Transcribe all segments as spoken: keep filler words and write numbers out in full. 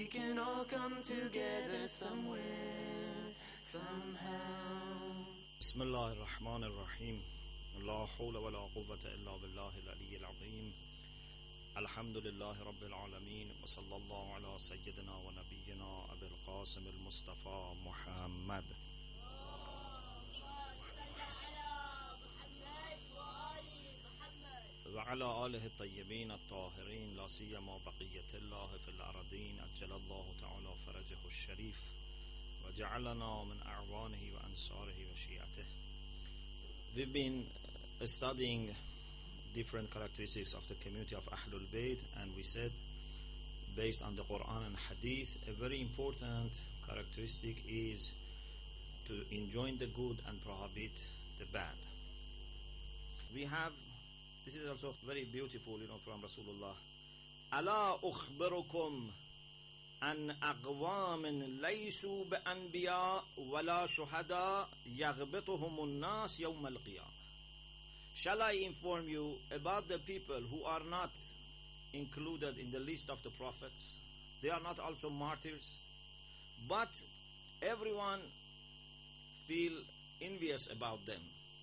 we can all come together somewhere, somehow. Bismillah ar-Rahman ar-Rahim. La hawla wa la quwwata illa billahi al-aliyyil azim. Alhamdulillahi rabbil alameen. Wa sallallahu ala sayyidina wa nabiyyina Abil Qasim al-Mustafa Muhammad. وعلى آله الطيبين الطاهرين لا سيما بقية الله في الأرضين أجل الله تعالى فرجه الشريف وجعلنا من أعوانه وأنصاره وشيعته. We've been studying different characteristics of the community of Ahlul Bayt, and we said, based on the Quran and Hadith, a very important characteristic is to enjoin the good and prohibit the bad. We have, this is also very beautiful, you know, from Rasulullah. Ala ukhbirukum an aqwamin laysu bi'anbiya wala shuhada yaghbituhumun nas yawm al-qiyamah. Shall I inform you about the people who are not included in the list of the prophets? They are not also martyrs, but everyone feel envious about them.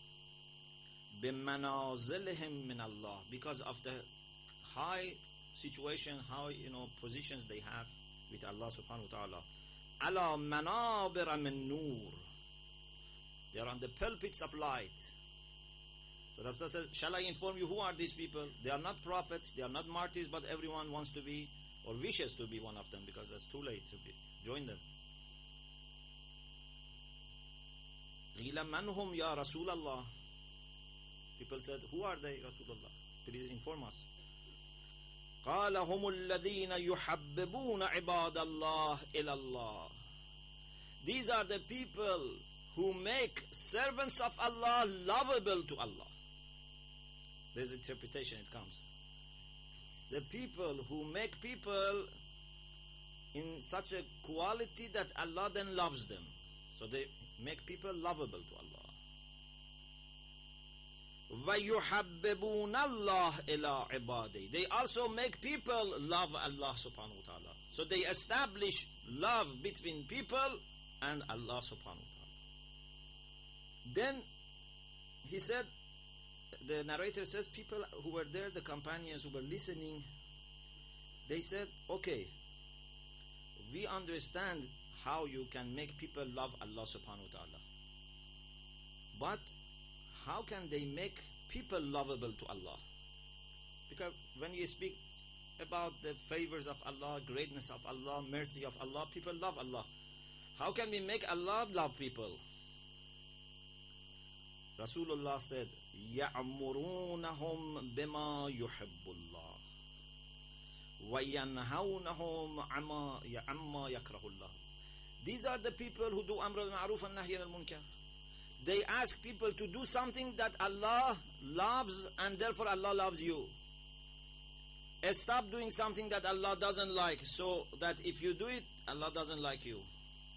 بِمَنَازِلِهِمْ مِنَ اللَّهِ, because of the high situation, high, you know, positions they have with Allah subhanahu wa ta'ala. عَلَى مَنَابِرَ مِن نُور, they are on the pulpits of light. So Rasul says, shall I inform you who are these people? They are not prophets, they are not martyrs, but everyone wants to be or wishes to be one of them, because it's too late to be join them. قِيلَ مَنْ هُمْ يَا رَسُولَ اللَّهِ. People said, who are they, Rasulullah? Please inform us. قَالَ هُمُ الَّذِينَ يُحَبِّبُونَ عِبَادَ اللَّهِ إِلَى اللَّهِ. These are the people who make servants of Allah lovable to Allah. There's interpretation, it comes. The people who make people in such a quality that Allah then loves them. So they make people lovable to Allah. وَيُحَبِّبُونَ اللَّهِ إِلَىٰ عِبَادِهِ. They also make people love Allah subhanahu wa ta'ala. So they establish love between people and Allah subhanahu wa ta'ala. Then he said, the narrator says, people who were there, the companions who were listening, they said, okay, we understand how you can make people love Allah subhanahu wa ta'ala. But how can they make people lovable to Allah? Because when you speak about the favors of Allah, greatness of Allah, mercy of Allah, people love Allah. How can we make Allah love people? Rasulullah said, يَعْمُرُونَهُمْ بِمَا يُحِبُّ اللَّهِ وَيَنْهَوْنَهُمْ عَمَّا يَكْرَهُ اللَّهِ. These are the people who do amr al-ma'ruf and nahy al-munkar. They ask people to do something that Allah loves, and therefore Allah loves you. Stop doing something that Allah doesn't like, so that if you do it, Allah doesn't like you.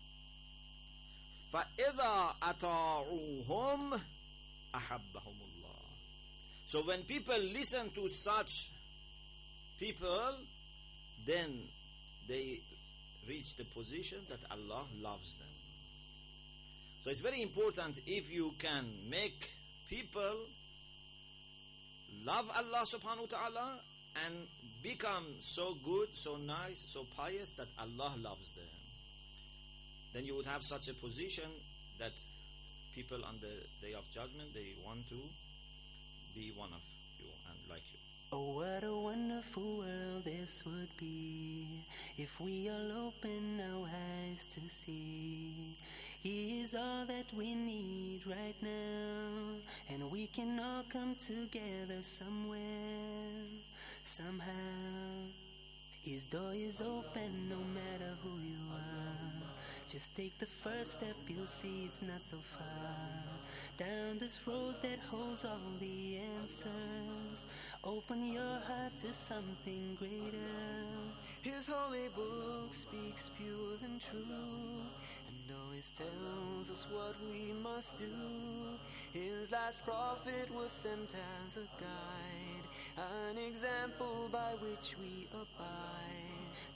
فَإِذَا أَطَاعُوهُمْ أَحَبَّهُمُ اللَّهِ. So when people listen to such people, then they reach the position that Allah loves them. So it's very important, if you can make people love Allah subhanahu wa ta'ala and become so good, so nice, so pious that Allah loves them, then you would have such a position that people on the day of judgment, they want to be one of you and like you. Oh, what a wonderful world this would be if we all open our eyes to see. He is all that we need right now, and we can all come together somewhere, somehow. His door is open no matter who you are. Just take the first step, you'll see it's not so far. Down this road that holds all the answers. Open your heart to something greater. His holy book speaks pure and true, and always tells us what we must do. His last prophet was sent as a guide, an example by which we abide.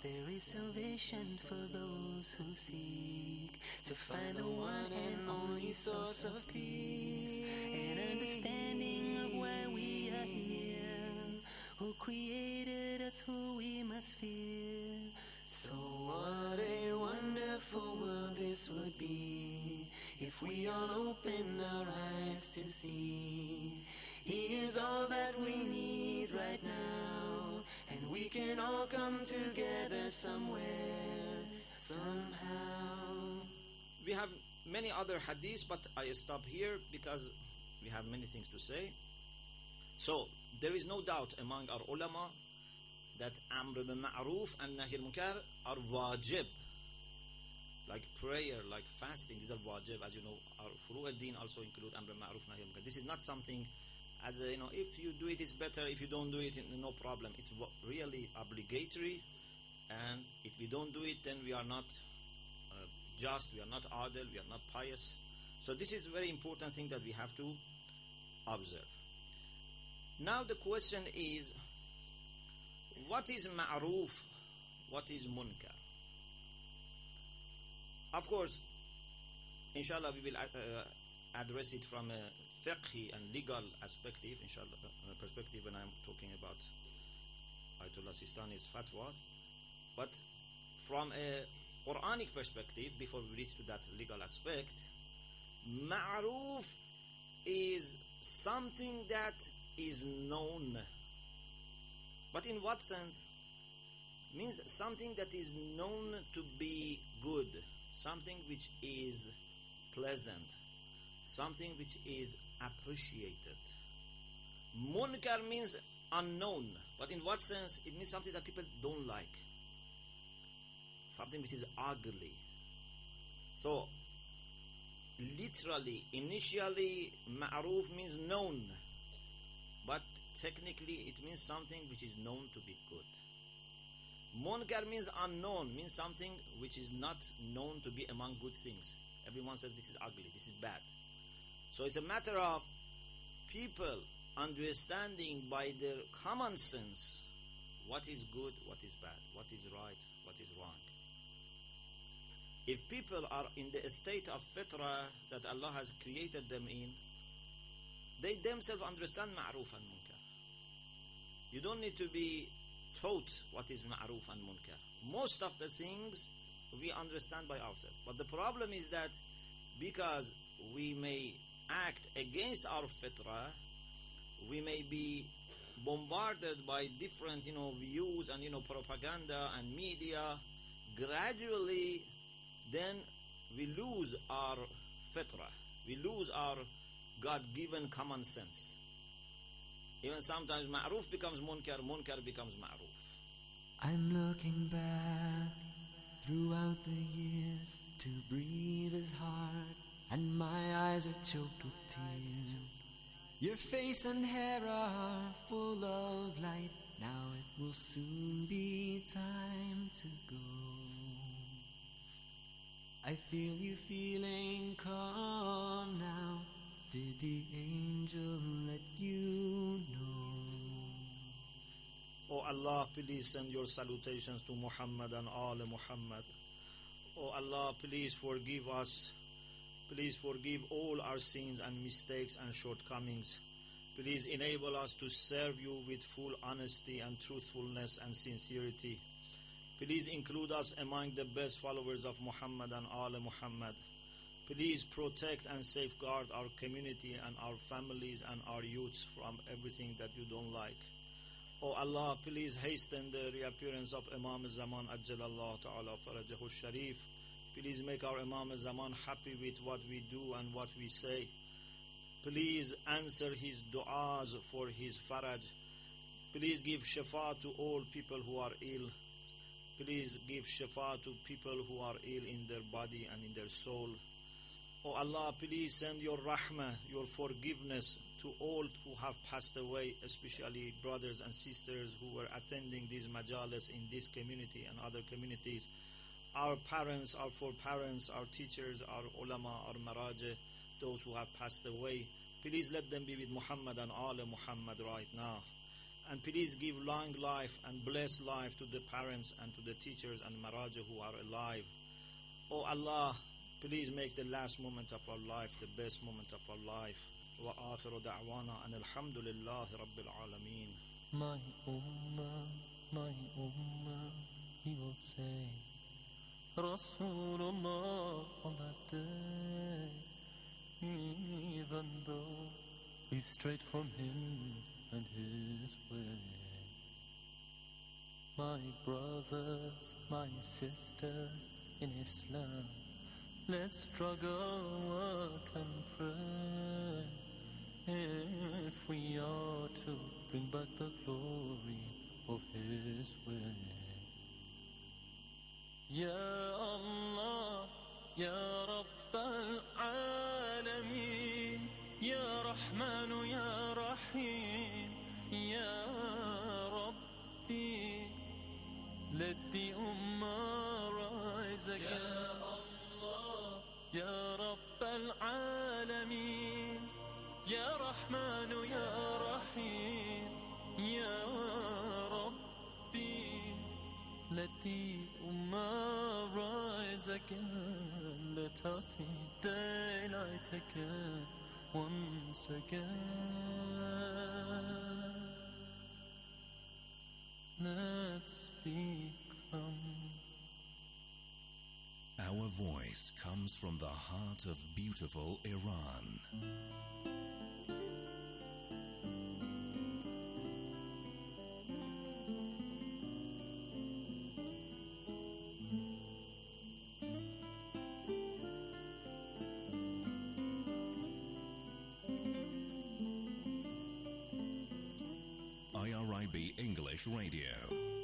There is salvation for those who seek to find the one and only source of peace and understanding of why we are here, who created us, who we must fear. So what a wonderful world this would be if we all open our eyes to see He is all that we need right now, and we can all come together somewhere, somehow. We have many other hadiths, but I stop here because we have many things to say. So there is no doubt among our ulama that Amr bil Ma'ruf and Nahi al-Munkar are wajib. Like prayer, like fasting, these are wajib. As you know, our Furu' al-Din also include Amr bil Ma'ruf, Nahi al-Munkar. This is not something as a, you know, if you do it, it's better. If you don't do it, no problem. It's really obligatory. And if we don't do it, then we are not uh, just, we are not adil, we are not pious. So this is a very important thing that we have to observe. Now the question is, what is ma'ruf? What is munkar? Of course, inshallah, we will uh, address it from a fiqhi and legal perspective, inshallah, uh, perspective when I'm talking about Ayatollah Sistani's fatwas. But from a Quranic perspective, before we reach to that legal aspect, ma'ruf is something that is known. But in what sense? Means something that is known to be good, something which is pleasant, something which is appreciated. Munkar means unknown, but in what sense? It means something that people don't like, something which is ugly. So literally, initially, ma'ruf means known, but technically it means something which is known to be good. Munkar means unknown, means something which is not known to be among good things. Everyone says this is ugly, this is bad. So it's a matter of people understanding by their common sense what is good, what is bad, what is right, what is wrong. If people are in the state of fitrah that Allah has created them in, they themselves understand ma'ruf and munkar. You don't need to be taught what is ma'ruf and munkar. Most of the things we understand by ourselves. But the problem is that because we may act against our fitrah, we may be bombarded by different, you know, views and, you know, propaganda and media. Gradually, then we lose our fitrah. We lose our God-given common sense. Even sometimes ma'ruf becomes munkar, munkar becomes ma'ruf. I'm looking back throughout the years to breathe is hard, and my eyes are choked with tears. Your face and hair are full of light. Now it will soon be time to go. I feel you feeling calm now. Did the angel let you know? O Allah, please send your salutations to Muhammad and all Muhammad. O Allah, please forgive us. Please forgive all our sins and mistakes and shortcomings. Please enable us to serve you with full honesty and truthfulness and sincerity. Please include us among the best followers of Muhammad and all Muhammad. Please protect and safeguard our community and our families and our youths from everything that you don't like. O Allah, please hasten the reappearance of Imam Zaman Ajjalallahu Ta'ala Farajahu Sharif. Please make our Imam Zaman happy with what we do and what we say. Please answer his du'as for his faraj. Please give shifa to all people who are ill. Please give shifa to people who are ill in their body and in their soul. O Allah, please send your rahmah, your forgiveness to all who have passed away, especially brothers and sisters who were attending these majalis in this community and other communities. Our parents, our foreparents, our teachers, our ulama, our maraja, those who have passed away. Please let them be with Muhammad and all Muhammad right now. And please give long life and blessed life to the parents and to the teachers and maraja who are alive. Oh Allah, please make the last moment of our life the best moment of our life. Wa akhiru da'wana and alhamdulillahi rabbil alameen. My ummah, my ummah, he will say, Rasulullah on that day, even though we've strayed from him and his way. My brothers, my sisters in Islam, let's struggle, work and pray if we are to bring back the glory of his way. Ya Allah, Ya Rabb al-Alameen, Ya Rahman, Ya Rahim, Ya Rabbi, let the Ummah rise again. Ya Allah, Ya Rabb al-Alameen, Ya Rahman, Ya Rahim, Ya Rabbi, let the Ummah rise again. Let us see daylight again, once again. Let's become. Our voice comes from the heart of beautiful Iran. I R I B English Radio.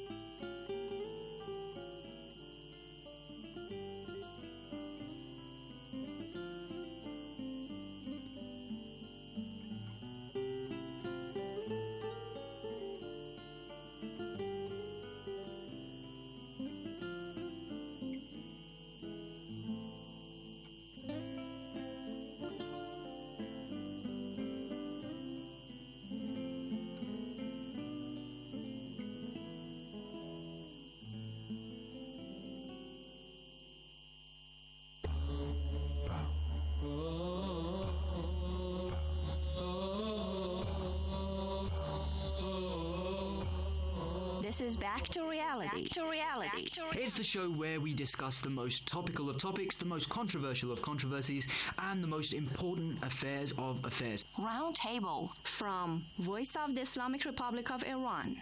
This is Back to Reality. Back to Reality. Back to re- It's the show where we discuss the most topical of topics, the most controversial of controversies, and the most important affairs of affairs. Roundtable from Voice of the Islamic Republic of Iran.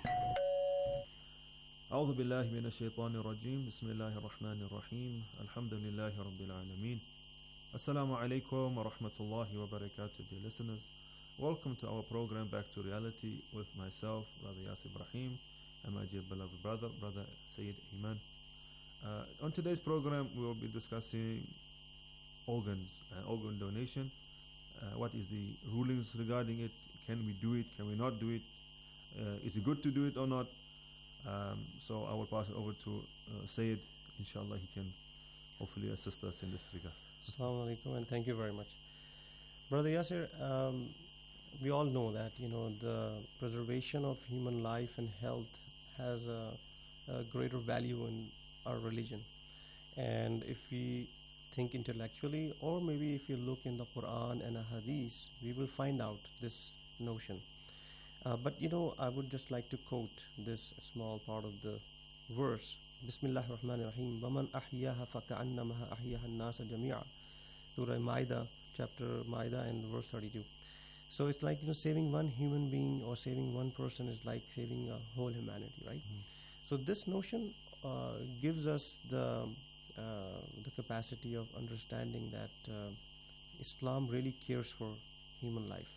أعوذ بالله من الشيطان الرجيم بسم الله الرحمن الرحيم الحمد لله رب العالمين Assalamu alaikum wa rahmatullahi wa barakatuh, dear listeners. Welcome to our program Back to Reality with myself, Brother Yasir Ibrahim, and my dear beloved brother, Brother Sayyid Iman. Uh, on today's program, we will be discussing organs and organ donation. Uh, what is the rulings regarding it? Can we do it? Can we not do it? Uh, is it good to do it or not? Um, so I will pass it over to uh, Sayyid. Inshallah, he can hopefully assist us in this regard. Assalamu alaikum, and thank you very much. Brother Yasir, um, we all know that, you know, the preservation of human life and health has a, a greater value in our religion. And if we think intellectually, or maybe if you look in the Quran and a Hadith, we will find out this notion. Uh, but, you know, I would just like to quote this small part of the verse. Bismillahir Rahmanir Rahim. وَمَنْ أَحْيَاهَا فَكَأَنَّمَا أَحْيَاهَا النَّاسَ جَمِيعًا. Surah Maida, chapter Maida, and verse thirty-two. So it's like, you know, saving one human being or saving one person is like saving a whole humanity, right? Mm-hmm. So this notion uh, gives us the uh, the capacity of understanding that uh, Islam really cares for human life.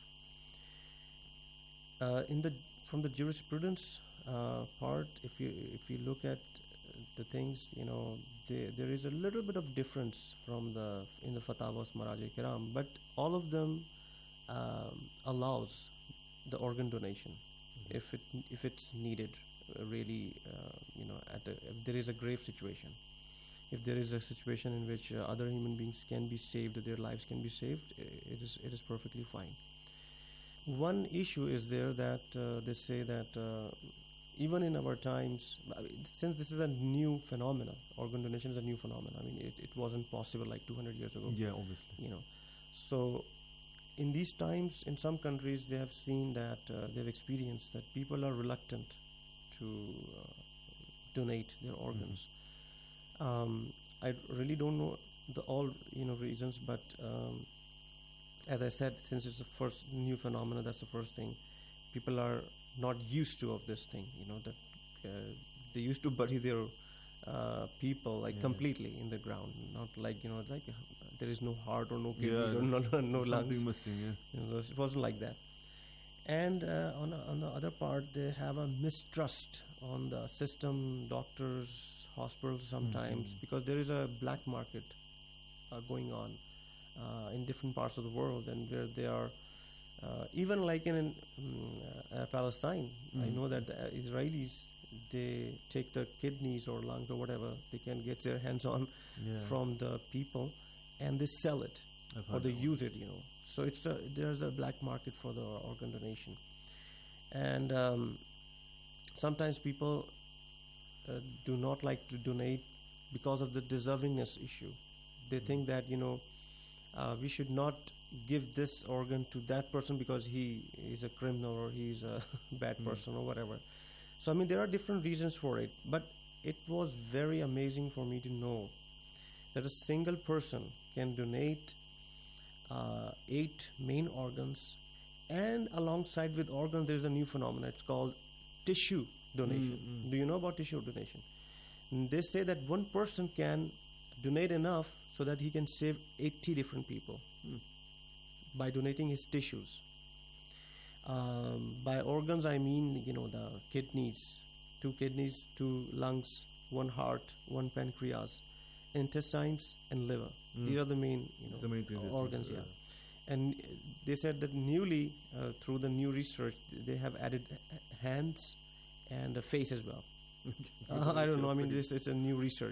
Uh, in the from the jurisprudence uh, part, if you if you look at the things, you know, they, there is a little bit of difference from the in the Fatawas Maraj Kiram, but all of them um, allows the organ donation mm-hmm. if it if it's needed, uh, really, uh, you know, at the, if there is a grave situation, if there is a situation in which uh, other human beings can be saved, their lives can be saved, it is it is perfectly fine. one issue is there that uh, they say that uh, even in our times, I mean, since this is a new phenomenon, organ donation is a new phenomenon. I mean, it, it wasn't possible like two hundred years ago. Yeah, obviously. You know, so in these times, in some countries, they have seen that uh, they've experienced that people are reluctant to uh, donate their organs. Mm-hmm. Um, I really don't know the all you know reasons, but um, as I said, since it's the first new phenomenon, that's the first thing. People are not used to of this thing. You know that uh, they used to bury their uh, people like yeah. completely in the ground, not like you know like uh, there is no heart or no kidneys yeah, or no, no, no lungs. Something missing. Yeah. You know, it wasn't like that. And uh, on on the other part, they have a mistrust on the system, doctors, hospitals sometimes, mm-hmm. because there is a black market uh, going on uh, in different parts of the world, and where they are uh, even like in, in um, uh, Palestine. Mm-hmm. I know that the Israelis, they take the kidneys or lungs or whatever they can get their hands on yeah. from the people, and they sell it or they use it. You know, so it's a, there's a black market for the organ donation, and um, sometimes people uh, do not like to donate because of the deservingness issue. They mm-hmm. think that you know uh, we should not give this organ to that person because he is a criminal or he's a bad mm-hmm. person or whatever. So I mean there are different reasons for it, but it was very amazing for me to know that a single person can donate uh, eight main organs, and alongside with organs there is a new phenomenon. It's called tissue donation. Mm-hmm. Do you know about tissue donation? And they say that one person can donate enough so that he can save eighty different people mm. by donating his tissues. Um, by organs, I mean, you know, the kidneys, two kidneys, two lungs, one heart, one pancreas, intestines, and liver. Mm. These are the main, you know, the main thing organs. Yeah. yeah. And uh, they said that newly, uh, through the new research, they have added h- hands and a face as well. uh, I don't know. I mean, this it's a new research.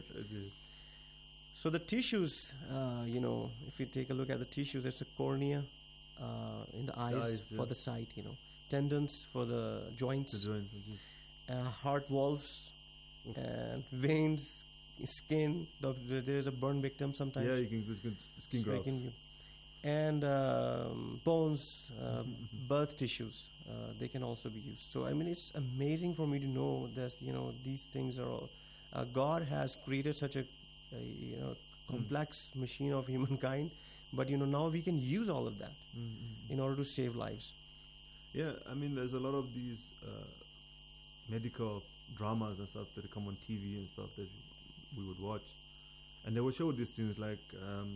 So the tissues, uh, you know, if you take a look at the tissues, it's a cornea uh, in the eyes, the eyes for yeah. the sight, you know, tendons for the joints, the joints uh, heart valves, okay. and veins, skin. There is a burn victim sometimes. Yeah, you can, you can skin grafts. You, and um, bones, uh, birth tissues, uh, they can also be used. So I mean, it's amazing for me to know that you know these things are all. Uh, God has created such a Uh, you know, complex mm. machine of humankind, but you know now we can use all of that mm-hmm. in order to save lives. Yeah, I mean, there's a lot of these uh, medical dramas and stuff that come on T V and stuff that we would watch, and they would show these things like, um,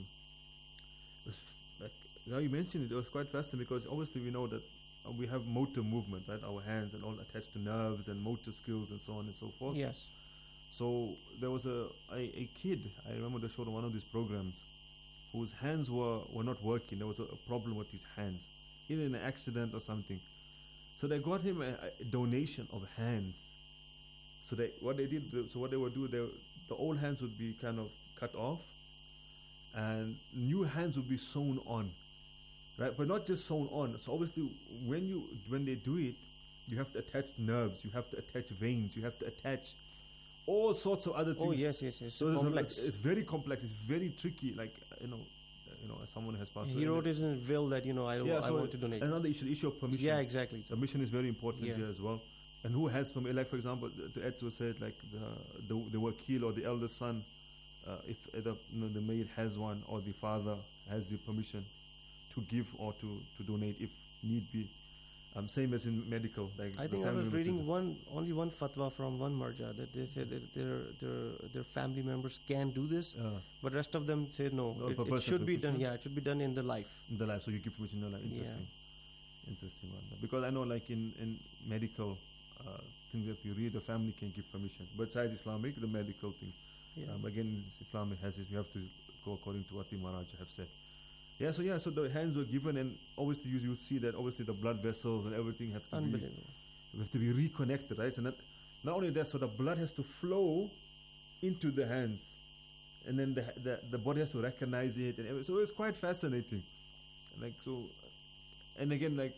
like now you mentioned it, it was quite fascinating because obviously we know that uh, we have motor movement, right? Our hands and all attached to nerves and motor skills and so on and so forth. Yes. So there was a, a a kid, I remember they showed on one of these programs, whose hands were, were not working. There was a, a problem with his hands, either in an accident or something. So they got him a, a donation of hands. So they what they did, so what they would do, they, the old hands would be kind of cut off, and new hands would be sewn on, right? But not just sewn on. So obviously, when you when they do it, you have to attach nerves, you have to attach veins, you have to attach all sorts of other things. Oh yes, yes, yes. So complex. It's, it's very complex. It's very tricky. Like you know, you know, as someone has passed. He wrote it in his will that you know I, yeah, I so want to donate. Another issue, the issue of permission. Yeah, exactly. Permission is very important yeah. here as well. And who has permission? Like for example, to add to say like the the, the wakil or the elder son, uh, if uh, the you know, the maid has one or the father has the permission to give or to, to donate if need be. Um, same as in medical. Like I think I was reading one only one fatwa from one marja that they said that their their their family members can do this, uh, but rest of them say no. no it, it should be done. Yeah, it should be done in the life. In the life, so you give permission in the life. Interesting, yeah. interesting one. Because I know, like in in medical uh, things that we read, the family can give permission. But besides Islamic, the medical thing, yeah. um, again, Islamic has it. You have to go according to what the Maharaja have said. Yeah, so yeah, so the hands were given, and obviously you you see that obviously the blood vessels and everything have to be have to be reconnected, right? So not not only that, so the blood has to flow into the hands, and then the the, the body has to recognize it, and everything. So it's quite fascinating. Like so, and again, like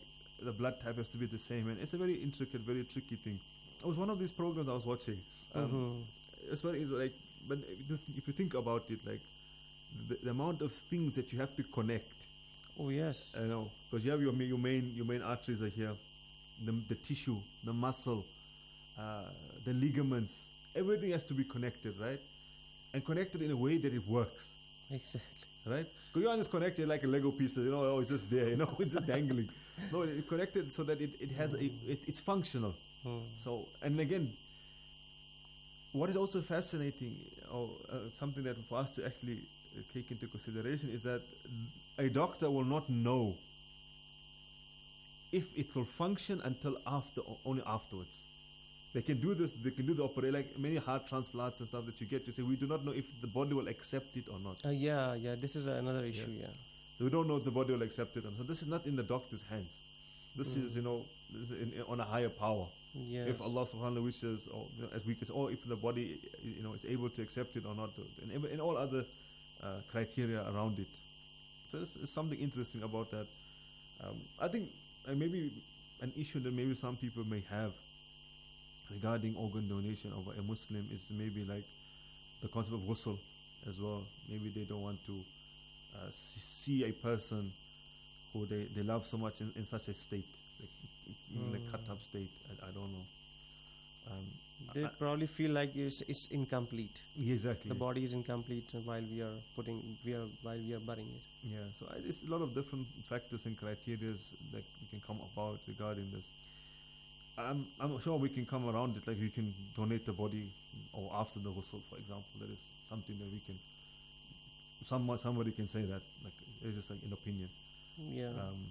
the blood type has to be the same, and it's a very intricate, very tricky thing. It was one of these programs I was watching. Um, Mm-hmm. It's very like, but if you think about it, like the, the amount of things that you have to connect. Oh yes. I know, because you have your ma- your main your main arteries are here, the the tissue, the muscle, uh, the ligaments. Everything has to be connected, right? And connected in a way that it works, Exactly. right? Because you aren't just connected like a Lego piece, you know, oh, it's just there, you know, it's just dangling. No, it's connected so that it, it has a, it, it's functional. Mm. So, and again, what is also fascinating, or uh, something that for us to actually uh, take into consideration, is that a doctor will not know if it will function until after, or only afterwards. They can do this, they can do the operation, like many heart transplants and stuff that you get, you say, we do not know if the body will accept it or not. Uh, yeah, yeah. This is another issue. Yeah. So we don't know if the body will accept it or not. So this is not in the doctor's hands. This Mm. is, you know, this is in, in, on a higher power. Yes. If Allah subhanahu wa ta'ala wishes, or you know, as we can say, or if the body, you know, is able to accept it or not, and, ev- and all other uh, criteria around it. So there's, there's something interesting about that. Um, I think uh, maybe an issue that maybe some people may have regarding organ donation of a Muslim is maybe like the concept of ghusl as well. Maybe they don't want to uh, s- see a person who they, they love so much in, in such a state, like, even like Mm. cut up state. I, I don't know. Um, They I- probably feel like it's, it's incomplete. yeah, exactly. The body is incomplete while we are putting, we are while we are burying it. Yeah, so I, there's a lot of different factors and criteria that we can come about regarding this. I'm I'm sure we can come around it, like we can donate the body or after the ghusl, for example. That is something that we can. Someone somebody can say that, like it's just like an opinion. Yeah. Um,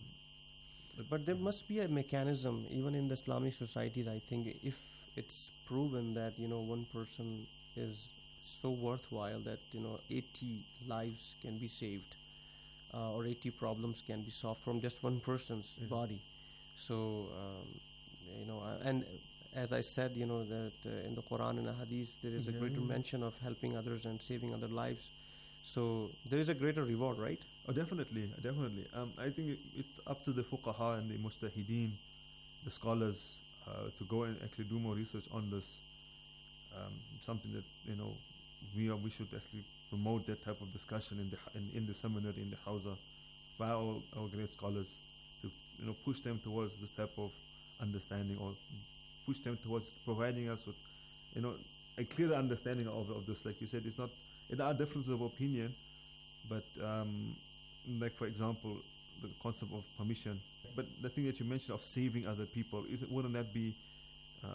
But there must be a mechanism, even in the Islamic societies, I think, if it's proven that, you know, one person is so worthwhile that, you know, eighty lives can be saved, uh, or eighty problems can be solved from just one person's Yeah. body. So, um, you know, uh, and as I said, you know, that uh, in the Quran and the Hadith, there is a Yeah, greater yeah. mention of helping others and saving other lives. So there is a greater reward, right? Oh, definitely, definitely. Um, I think it, it's up to the fuqaha and the mujtahideen, the scholars, uh, to go and actually do more research on this. Um, something that you know we are, we should actually promote that type of discussion in the h- in, in the seminary, in the hawza, by our, our great scholars, to you know push them towards this type of understanding, or push them towards providing us with you know a clearer understanding of of this. Like you said, it's not. There are differences of opinion, but um, like for example, the concept of permission. But the thing that you mentioned of saving other people, is it, wouldn't that be uh,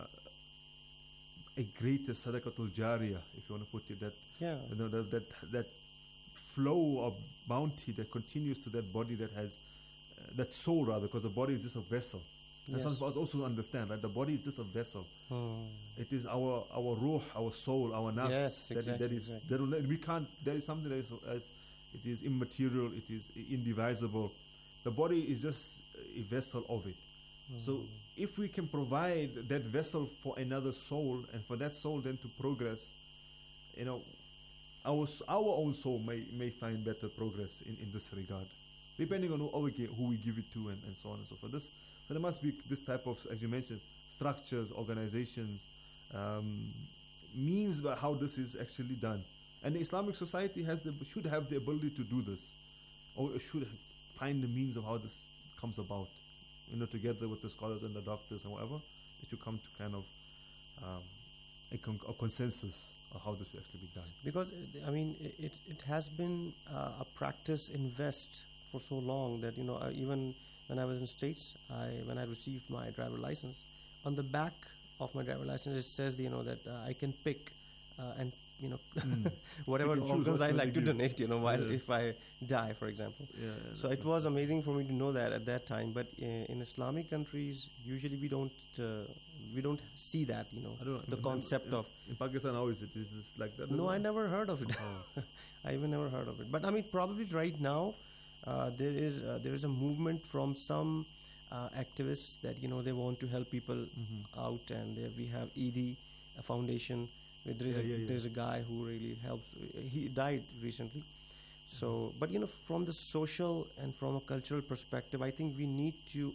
a greater sadaqatul jariyah, if you want to put it, that Yeah. you know, that, that that flow of bounty that continues to that body that has uh, that soul rather, because the body is just a vessel. And Yes. some of us also understand, right? The body is just a vessel. Hmm. It is our our ruh, our soul, our nafs. Yes, that, exactly, that is exactly. that will- we can't. There is something that is as it is immaterial. It is indivisible. The body is just a vessel of it. So if we can provide that vessel for another soul, and for that soul then to progress, you know, our s- our own soul may may find better progress in, in this regard, depending on who, who we gi- who we give it to, and, and so on and so forth. This so there must be this type of, as you mentioned, structures, organizations, um, means by how this is actually done. And the Islamic society has the should have the ability to do this, or should find the means of how this comes about. You know, together with the scholars and the doctors and whatever, it should come to kind of um, a, con- a consensus of how this should actually be done. Because uh, I mean, i- it it has been uh, a practice in West for so long that you know uh, even when I was in States, I when I received my driver license, on the back of my driver license it says you know that uh, I can pick uh, and you know Mm. whatever You can choose organs what I you like to give. donate. You know, while Yeah. if I die, for example. Yeah. So it was amazing for me to know that at that time. But uh, in Islamic countries, usually we don't uh, we don't see that. You know, I don't know. the in- concept in, of. in Pakistan, how is it? Is this like that? No, I never heard of it. Oh. I even never heard of it. But I mean, probably right now, uh, there is uh, there is a movement from some uh, activists that you know they want to help people Mhm. out, and uh, we have E D a foundation. where There is Yeah, a yeah, yeah. there's a guy who really helps. He died recently, so but you know from the social and from a cultural perspective, I think we need to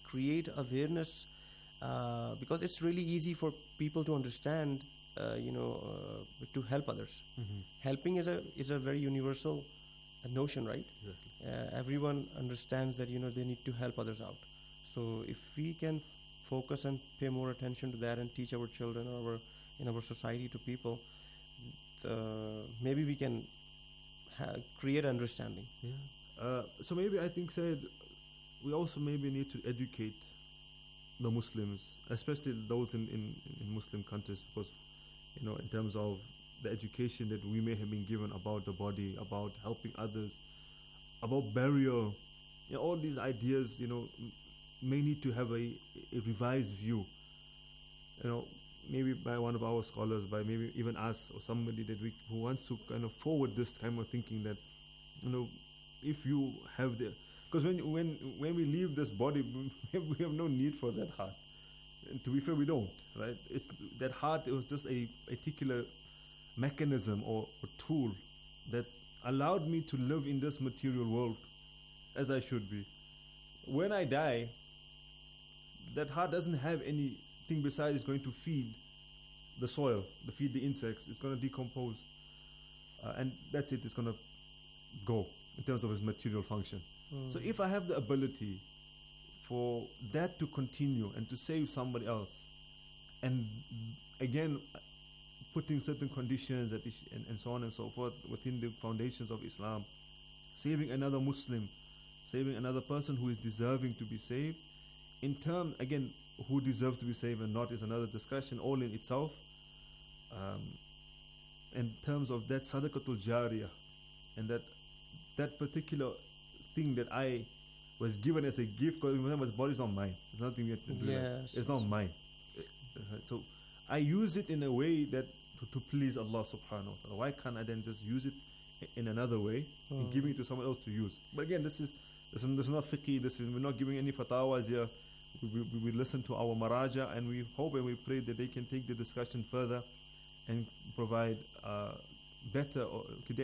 create awareness, uh, because it's really easy for people to understand, uh, you know, uh, to help others. Mm-hmm. Helping is a is a very universal uh, notion, right? Exactly. Uh, everyone understands that, you know, they need to help others out. So if we can focus and pay more attention to that and teach our children or our in our society to people, uh, maybe we can ha- create understanding. Yeah. Uh, so maybe I think said we also maybe need to educate the Muslims, especially those in, in, in Muslim countries, because you know in terms of the education that we may have been given about the body, about helping others, about burial, you know, all these ideas, you know, m- may need to have a, a revised view. You know, maybe by one of our scholars, by maybe even us or somebody that we who wants to kind of forward this kind of thinking that, you know, if you have the, because when when when we leave this body, we have no need for that heart. And to be fair, we don't, right? It's that heart. It was just a particular mechanism or, or tool that allowed me to live in this material world as I should be. When I die, that heart doesn't have anything besides it's going to feed the soil, to feed the insects. It's going to decompose, uh, and that's it. It's going to go in terms of its material function. Mm. So if I have the ability for that to continue and to save somebody else, and again putting certain conditions that is- and, and so on and so forth within the foundations of Islam, saving another Muslim, saving another person who is deserving to be saved, in term again who deserves to be saved and not is another discussion all in itself. Um, in terms of that sadaqatul jariyah, and that that particular thing that I was given as a gift, because remember the body is not mine. It's nothing we have to do. Like, Yes, it's not mine. Uh, uh, So I use it in a way that to, to please Allah subhanahu wa ta'ala. Why can't I then just use it i- in another way and Mm. giving it to someone else to use? But again, this is this is, this is not fiqh. This is, we're not giving any fatawas here. We, we, we will listen to our maraja, and we hope and we pray that they can take the discussion further and provide uh, better or,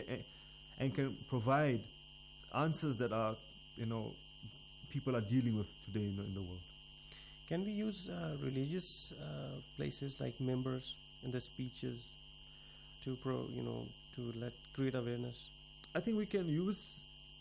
and can provide answers that are, you know, people are dealing with today in the, in the world. Can we use uh, religious uh, places like members in the speeches to pro, you know, to let create awareness? I think we can use,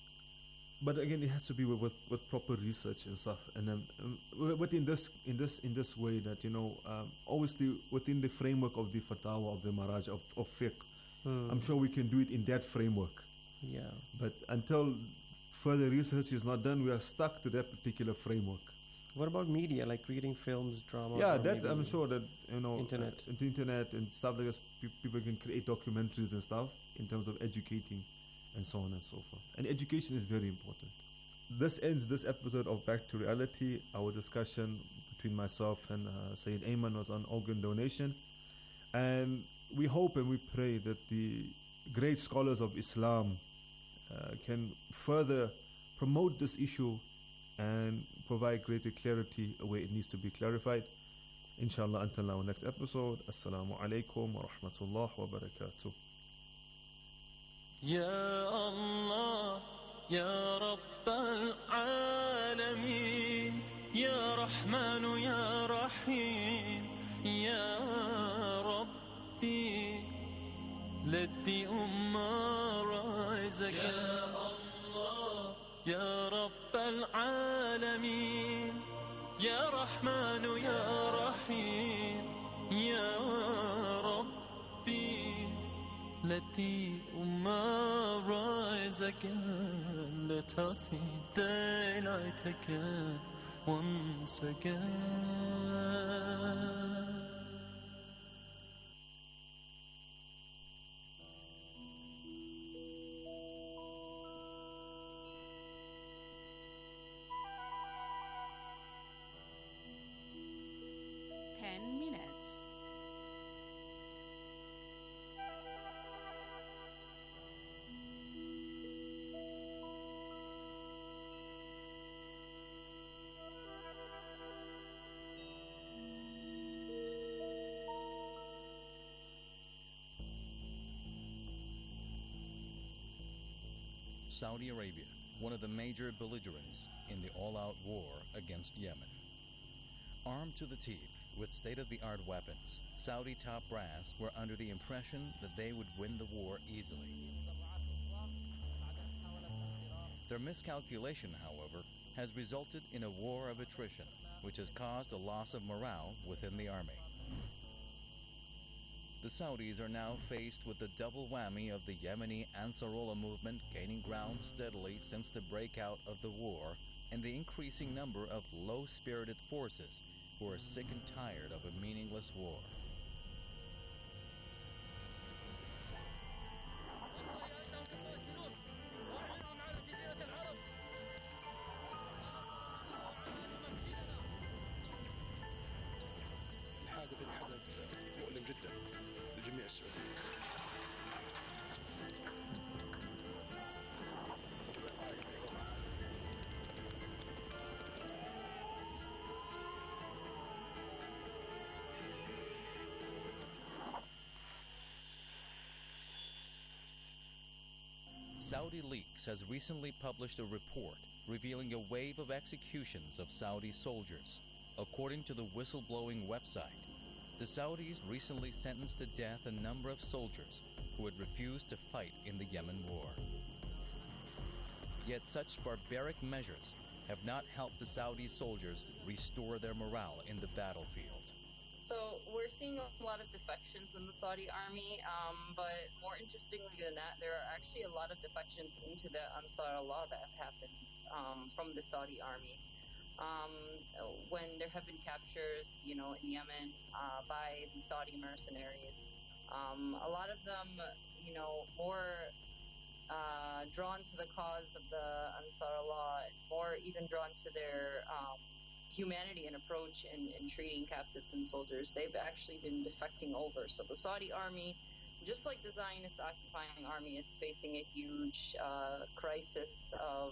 but again, it has to be with, with, with proper research and stuff. And um, um, w- but in this in this in this way that you know, um, obviously within the framework of the fatwa of the maraj of, of fiqh, Hmm. I'm sure we can do it in that framework. Yeah. But until further research is not done, we are stuck to that particular framework. What about media, like creating films, drama? Yeah, or that maybe- I'm sure that you know, Internet. uh, the internet and stuff like this, pe- people can create documentaries and stuff in terms of educating and so on and so forth. And education is very important. This ends this episode of Back to Reality. Our discussion between myself and uh, Sayyid Ayman was on organ donation, and we hope and we pray that the great scholars of Islam uh, can further promote this issue and provide greater clarity where it needs to be clarified. Inshallah, until our next episode. Assalamu alaikum wa rahmatullah wa barakatuh. يا الله يا رب العالمين يا رحمن يا رحيم يا ربي لدي أمة رزقك يا الله يا رب العالمين يا رحمن يا رحيم يا ربي التي أمة رزقك لتصيد ديلتك وانسك Ten minutes. Saudi Arabia, one of the major belligerents in the all-out war against Yemen. Armed to the teeth with state-of-the-art weapons, Saudi top brass were under the impression that they would win the war easily. Their miscalculation, however, has resulted in a war of attrition, which has caused a loss of morale within the army. The Saudis are now faced with the double whammy of the Yemeni Ansarullah movement gaining ground steadily since the breakout of the war, and the increasing number of low-spirited forces who are sick and tired of a meaningless war. الحادث اللي حدث مؤلم جدا لجميع السعوديين. Saudi Leaks has recently published a report revealing a wave of executions of Saudi soldiers. According to the whistleblowing website, the Saudis recently sentenced to death a number of soldiers who had refused to fight in the Yemen war. Yet such barbaric measures have not helped the Saudi soldiers restore their morale in the battlefield. So we're seeing a lot of defections in the Saudi army, um, but more interestingly than that, there are actually a lot of defections into the Ansar Allah that have happened um, from the Saudi army. Um, when there have been captures, you know, in Yemen uh, by the Saudi mercenaries, um, a lot of them, you know, more uh, drawn to the cause of the Ansar Allah, more even drawn to their um, humanity and approach in, in treating captives and soldiers, they've actually been defecting over. So the Saudi army, just like the Zionist occupying army, it's facing a huge uh, crisis of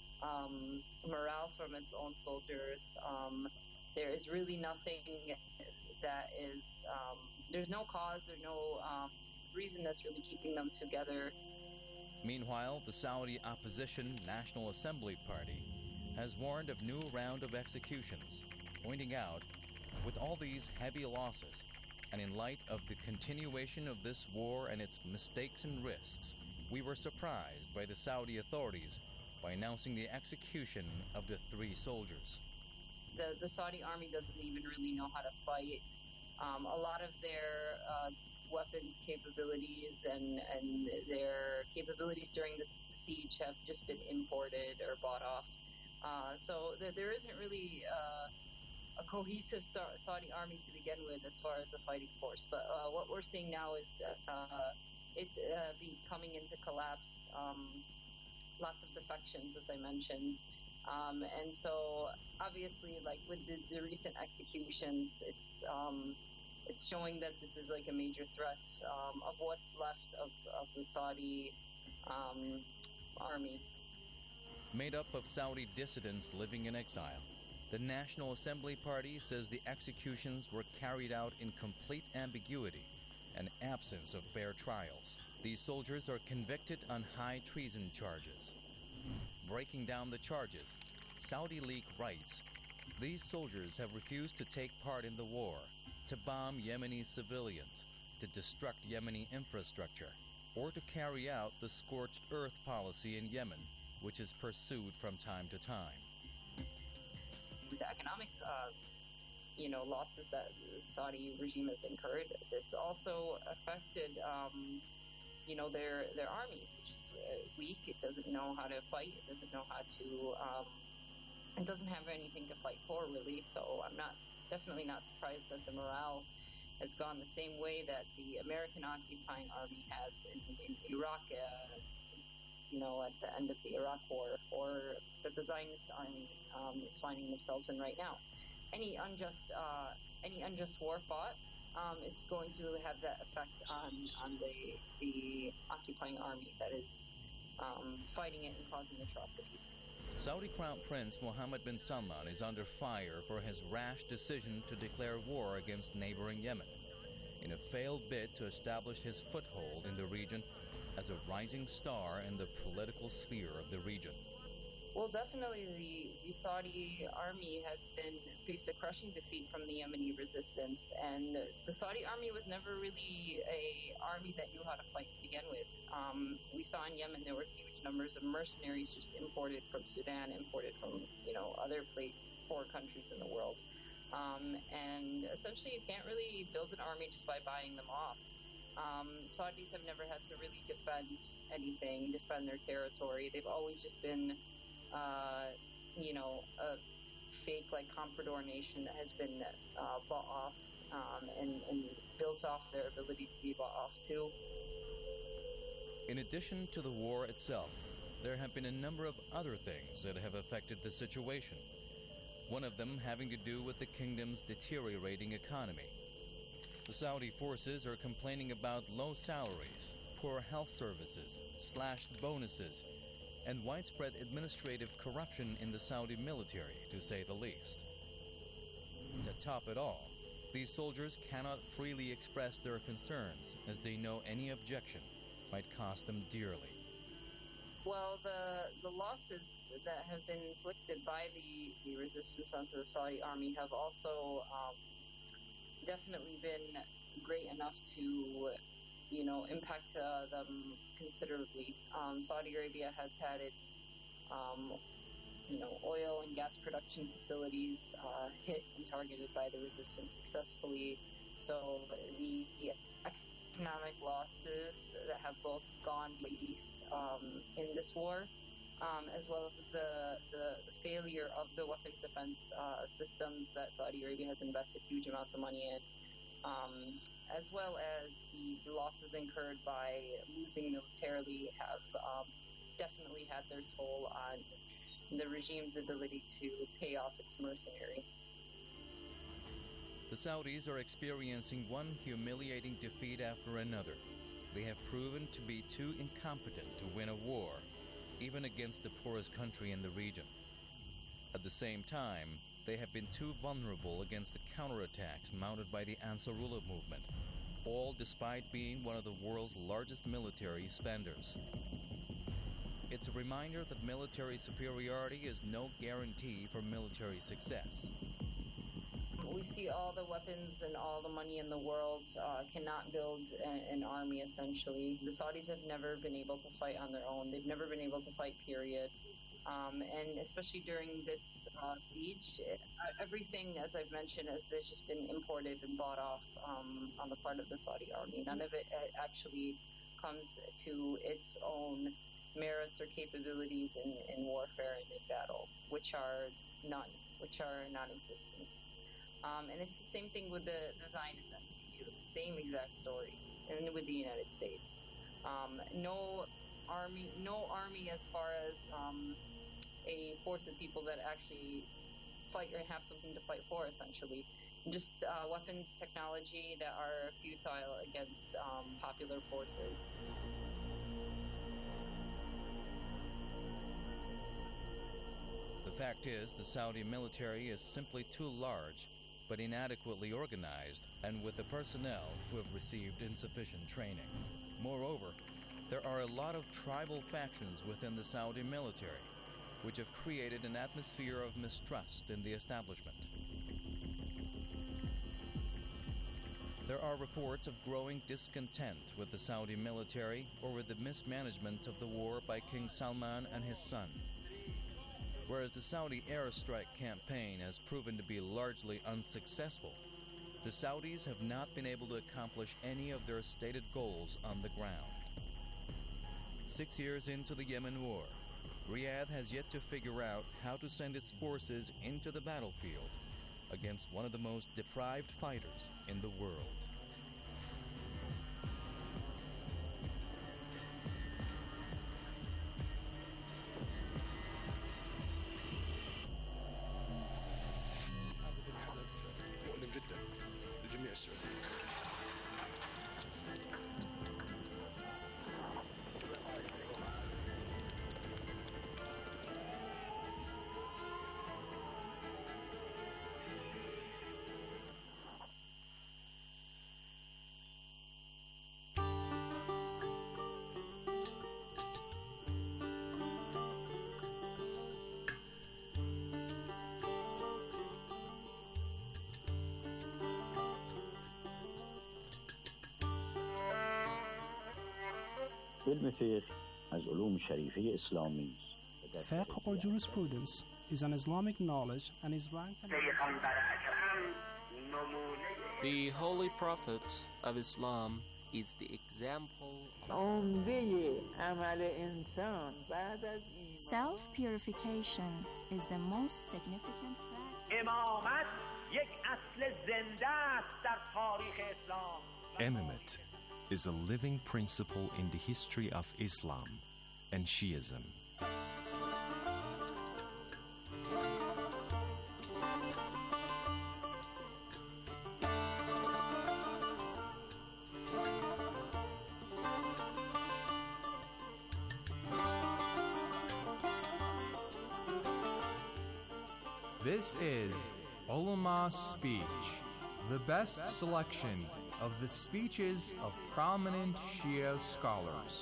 um, morale from its own soldiers. Um, there is really nothing that is, um, there's no cause or no um, reason that's really keeping them together. Meanwhile, the Saudi opposition National Assembly Party has warned of new round of executions, pointing out, with all these heavy losses, and in light of the continuation of this war and its mistakes and risks, we were surprised by the Saudi authorities by announcing the execution of the three soldiers. The, the Saudi army doesn't even really know how to fight. Um, a lot of their uh, weapons capabilities and, and their capabilities during the siege have just been imported or bought off. Uh, so there, there isn't really uh, a cohesive Sa- Saudi army to begin with as far as the fighting force. But uh, what we're seeing now is uh, it uh, be coming into collapse. Um, lots of defections, as I mentioned. Um, and so obviously, like with the, the recent executions, it's um, it's showing that this is like a major threat um, of what's left of, of the Saudi um, army. Made up of Saudi dissidents living in exile, the National Assembly Party says the executions were carried out in complete ambiguity and absence of fair trials. These soldiers are convicted on high treason charges. Breaking down the charges, Saudi Leak writes, these soldiers have refused to take part in the war, to bomb Yemeni civilians, to destruct Yemeni infrastructure, or to carry out the scorched earth policy in Yemen, which is pursued from time to time. The economic, uh, you know, losses that the Saudi regime has incurred, it's also affected, um, you know, their their army, which is uh, weak. It doesn't know how to fight. It doesn't know how to. Um, it doesn't have anything to fight for, really. So I'm not definitely not surprised that the morale has gone the same way that the American occupying army has in, in Iraq. Uh, you know, at the end of the Iraq War, or that the Zionist army um, is finding themselves in right now. Any unjust, uh, any unjust war fought um, is going to have that effect on on the the occupying army that is um, fighting it and causing atrocities. Saudi Crown Prince Mohammed bin Salman is under fire for his rash decision to declare war against neighboring Yemen, in a failed bid to establish his foothold in the region as a rising star in the political sphere of the region. Well, definitely the, the Saudi army has been faced a crushing defeat from the Yemeni resistance, and the Saudi army was never really a army that knew how to fight to begin with. Um, we saw in Yemen there were huge numbers of mercenaries just imported from Sudan, imported from, you know, other plate poor countries in the world. Um, and essentially you can't really build an army just by buying them off. Um, Saudis have never had to really defend anything, defend their territory. They've always just been Uh, you know, a fake like comprador nation that has been uh, bought off um, and, and built off their ability to be bought off too. In addition to the war itself, there have been a number of other things that have affected the situation. One of them having to do with the kingdom's deteriorating economy. The Saudi forces are complaining about low salaries, poor health services, slashed bonuses, and widespread administrative corruption in the Saudi military, to say the least. To top it all, these soldiers cannot freely express their concerns, as they know any objection might cost them dearly. Well, the the losses that have been inflicted by the, the resistance onto the Saudi army have also um, definitely been great enough to, you know, impact uh, them considerably. Um, Saudi Arabia has had its, um, you know, oil and gas production facilities uh, hit and targeted by the resistance successfully. So the economic losses that have both gone east um, in this war, um, as well as the, the, the failure of the weapons defense uh, systems that Saudi Arabia has invested huge amounts of money in, um, as well as the losses incurred by losing militarily, have um, definitely had their toll on the regime's ability to pay off its mercenaries. The Saudis are experiencing one humiliating defeat after another. They have proven to be too incompetent to win a war, even against the poorest country in the region. At the same time, they have been too vulnerable against the counterattacks mounted by the Ansarullah movement, all despite being one of the world's largest military spenders. It's a reminder that military superiority is no guarantee for military success. We see all the weapons and all the money in the world uh, cannot build a, an army, essentially. The Saudis have never been able to fight on their own. They've never been able to fight, period. Um, and especially during this uh, siege, it, uh, everything, as I've mentioned, has been, just been imported and bought off um, on the part of the Saudi army. None of it uh, actually comes to its own merits or capabilities in, in warfare and in battle, which are none, which are non-existent. Um, and it's the same thing with the, the Zionist entity, too. The same exact story, and with the United States. Um, no army, no army as far as um, a force of people that actually fight or have something to fight for, essentially. Just uh, weapons technology that are futile against um, popular forces. The fact is, the Saudi military is simply too large, but inadequately organized, and with the personnel who have received insufficient training. Moreover, there are a lot of tribal factions within the Saudi military, which have created an atmosphere of mistrust in the establishment. There are reports of growing discontent with the Saudi military over the mismanagement of the war by King Salman and his son. Whereas the Saudi airstrike campaign has proven to be largely unsuccessful, the Saudis have not been able to accomplish any of their stated goals on the ground. Six years into the Yemen war, Riyadh has yet to figure out how to send its forces into the battlefield against one of the most deprived fighters in the world. مؤلم جدا لجميع السعوديين. علم فقه از علوم شریفه اسلامی است. Fiqh or jurisprudence is an Islamic knowledge and is ranked among The Holy Prophet of Islam is the example Self-purification is the most significant Imamate is a living principle in the history of Islam and Shiism. This is Ulama Speech, the best selection of the speeches of prominent Shia scholars.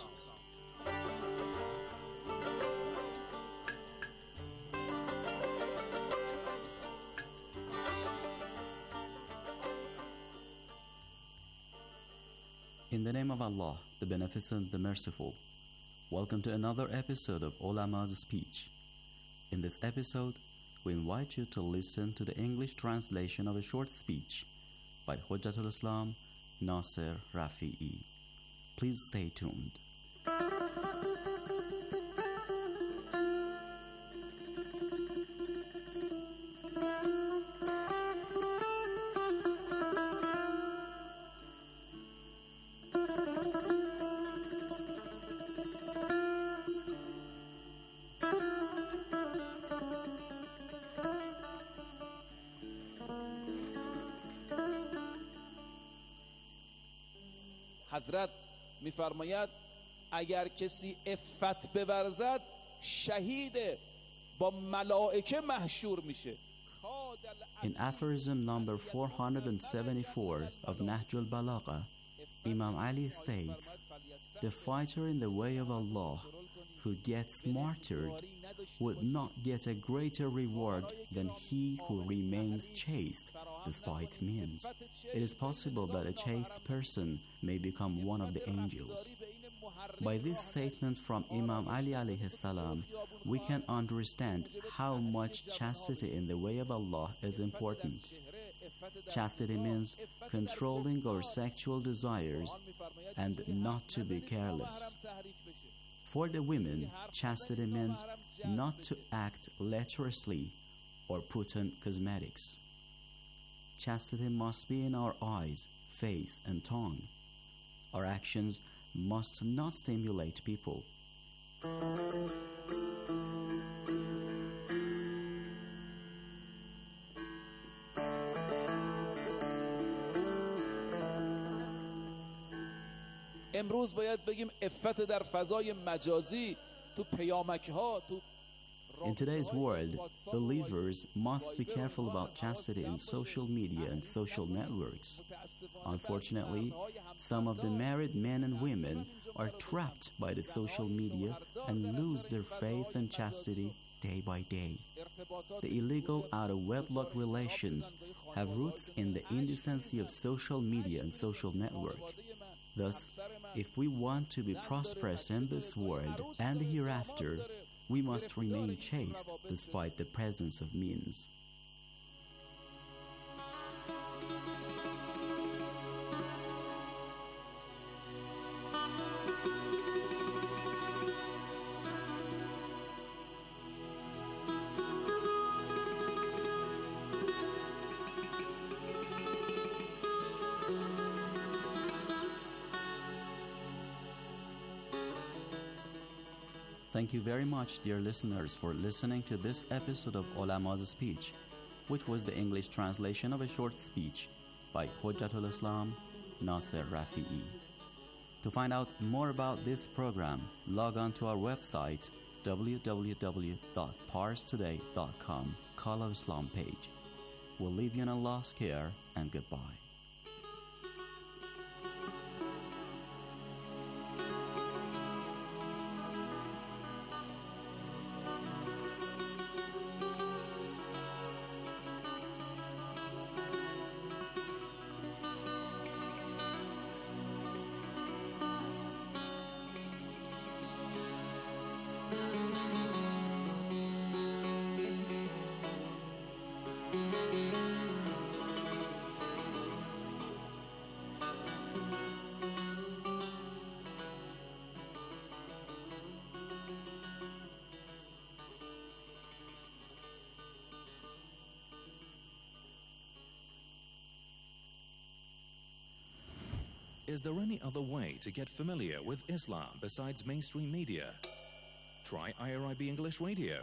In the name of Allah, the Beneficent, the Merciful, welcome to another episode of Ulama's Speech. In this episode, we invite you to listen to the English translation of a short speech by Hujjatul Islam Nasser Rafi'i. Please stay tuned. حضرت میفرماید اگر کسی عفت بورزد شهید با ملائکه محشور میشه. In aphorism number four hundred seventy-four of Nahjul Balagha, Imam Ali states, "The fighter in the way of Allah who gets martyred would not get a greater reward than he who remains chaste despite means." It is possible that a chaste person may become one of the angels. By this statement from Imam Ali alayhi salam, we can understand how much chastity in the way of Allah is important. Chastity means controlling our sexual desires and not to be careless. For the women, chastity means not to act lecherously or put on cosmetics. Chastity must be in our eyes, face, and tongue. Our actions must not stimulate people. امروز باید بگیم عفت در فضای مجازی تو پیامک ها تو In today's world, believers must be careful about chastity in social media and social networks. Unfortunately, some of the married men and women are trapped by the social media and lose their faith and chastity day by day. The illegal out-of-wedlock relations have roots in the indecency of social media and social network. Thus, if we want to be prosperous in this world and hereafter, we must remain chaste despite the presence of means. Thank you very much, dear listeners, for listening to this episode of Ulama's Speech, which was the English translation of a short speech by Hujjatul Islam Nasser Rafi'i. To find out more about this program, log on to our website w w w dot pars today dot com, Call of Islam page. We'll leave you in Allah's care, and goodbye. Is there any other way to get familiar with Islam besides mainstream media? Try I R I B English Radio.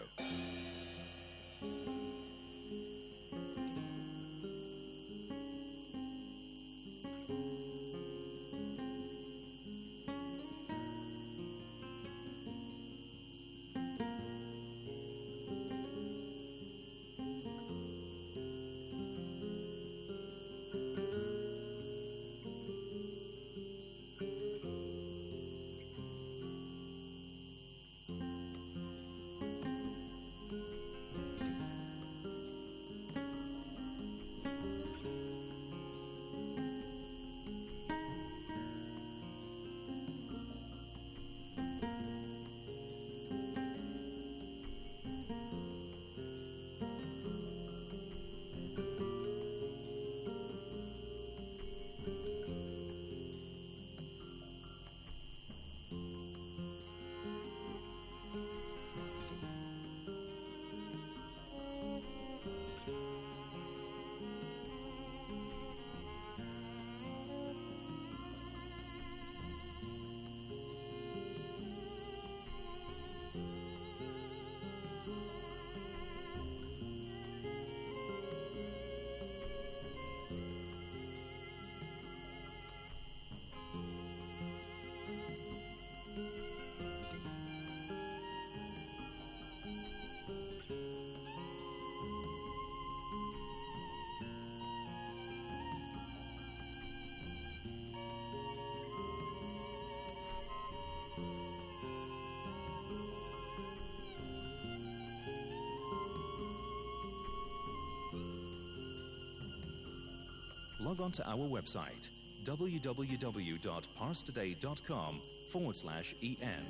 Log on to our website, www.parstoday.com forward slash en.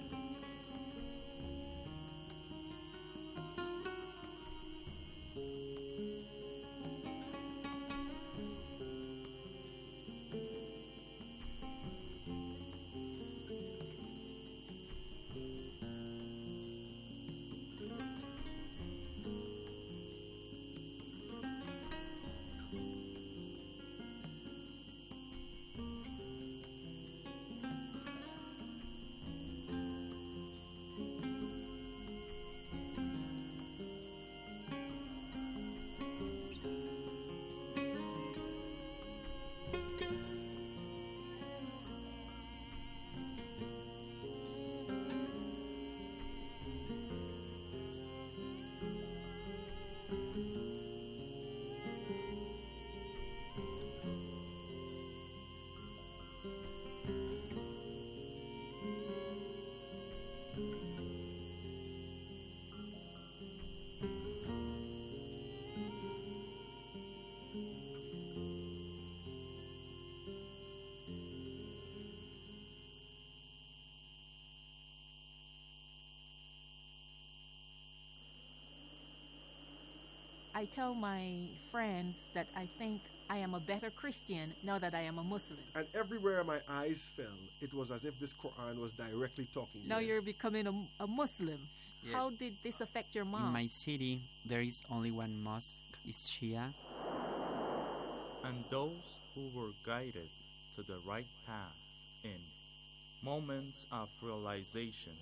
I tell my friends that I think I am a better Christian now that I am a Muslim. And everywhere my eyes fell, it was as if this Quran was directly talking. Now yes. you're becoming a, a Muslim. Yes. How did this affect your mom? In my city, there is only one mosque, it's Shia. And those who were guided to the right path in moments of realization.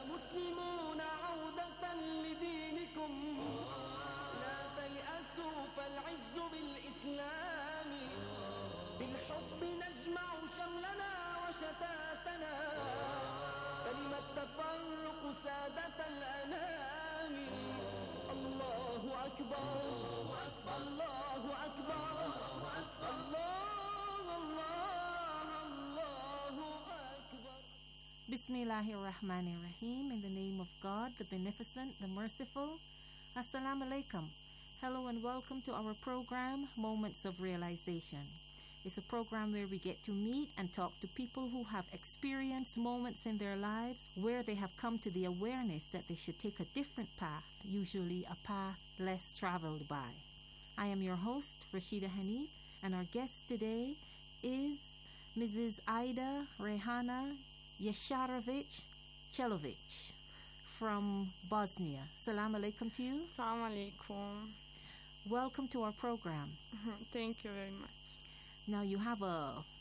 بالحب نجمع شملنا وشتاتنا فلما التفرق سادة الأنام الله أكبر الله أكبر الله الله الله أكبر Bismillahirrahmanirrahim. In the name of God, the Beneficent, the Merciful. Assalamu alaikum. Hello and welcome to our program, Moments of Realization. It's a program where we get to meet and talk to people who have experienced moments in their lives where they have come to the awareness that they should take a different path, usually a path less traveled by. I am your host, Rashida Hanif, and our guest today is Missus Aida Rehana Yesharovic Celovic from Bosnia. Salam alaikum to you. Salam alaikum. Welcome to our program. Thank you very much. Now you have a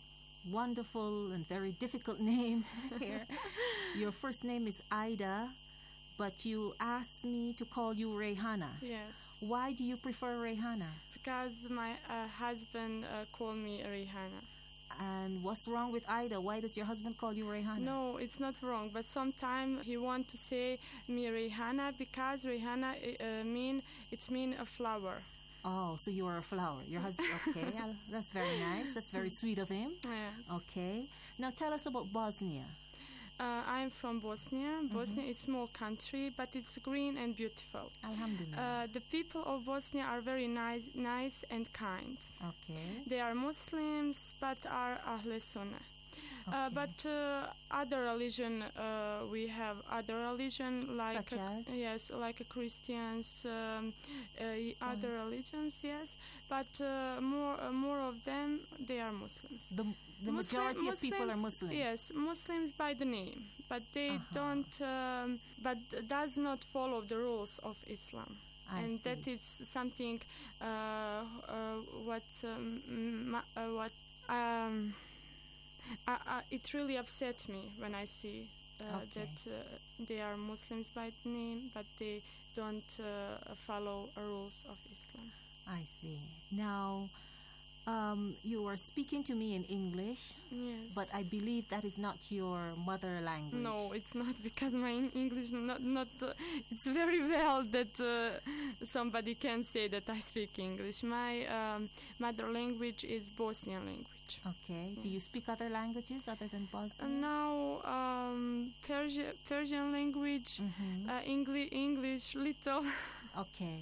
wonderful and very difficult name here. Your first name is Ida, but you asked me to call you Rayhana. Yes. Why do you prefer Rayhana? Because my uh, husband uh, called me Rayhana. And what's wrong with Ida? Why does your husband call you Rayhana? No, it's not wrong, but sometimes he want to say me Rayhana because Rayhana uh, mean it's mean a flower. Oh, so you are a flower. Your husband, okay, uh, that's very nice. That's very sweet of him. Yes. Okay. Now tell us about Bosnia. Uh, I'm from Bosnia. Mm-hmm. Bosnia is a small country, but it's green and beautiful. Alhamdulillah. Uh, the people of Bosnia are very nice, nice and kind. Okay. They are Muslims, but are Ahle Sunnah. Okay. Uh, but uh, other religion, uh, we have other religion like Such uh, as? yes, like uh, Christians, um, uh, other religions, yes. But uh, more, uh, more of them, they are Muslims. The the Muslim, majority of people are Muslims, Muslims. Yes, Muslims by the name, but they Uh-huh. don't, um, but does not follow the rules of Islam. I and see. that is something uh, uh, what um, ma- uh, what um, I, I, it really upset me when I see uh, Okay. that uh, they are Muslims by the name, but they don't uh, follow uh, rules of Islam. I see. Now, um, you are speaking to me in English, Yes. but I believe that is not your mother language. No, it's not, because my English not not. Uh, it's very well that uh, somebody can say that I speak English. My um, mother language is Bosnian language. Okay. Do you speak other languages other than Bosnian? And now um, Persian Persian language, Mhm. uh, English English little, Okay.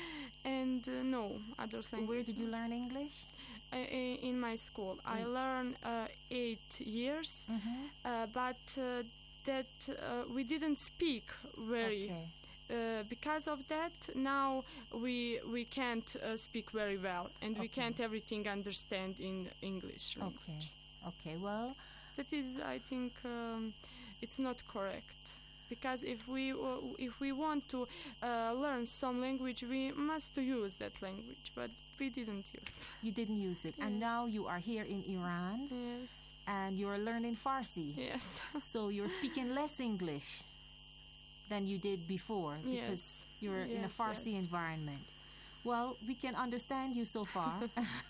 and uh, no other language. Where did you learn English? Uh, i- in my school, I In- learned uh, eight years, Mhm. uh, but uh, that uh, we didn't speak very. Okay. Uh, because of that, now we we can't uh, speak very well, and we Okay. can't everything understand in English Okay. language. Okay. Well, That is, I think, um, it's not correct. Because if we uh, if we want to uh, learn some language, we must use that language, but we didn't use. you didn't use it, and Yes. now you are here in Iran, Yes. and you are learning Farsi. Yes. So you're speaking less English than you did before because Yes. you're in a Yes, Farsi yes. environment. Well, we can understand you so far.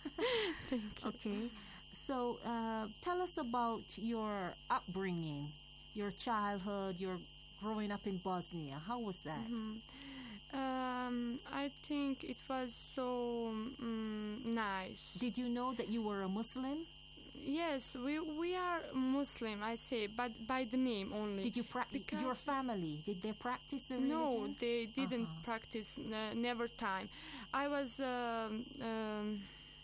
Thank you. Okay. So uh, tell us about your upbringing, your childhood, your growing up in Bosnia. How was that? Mhm. Um, I think it was so um, nice. Did you know that you were a Muslim? Yes, we we are Muslim, I say, but by the name only. Did you practice Because- your family? Did they practice the religion? No, they didn't Uh-huh. practice. N- never time. I was. Um, um,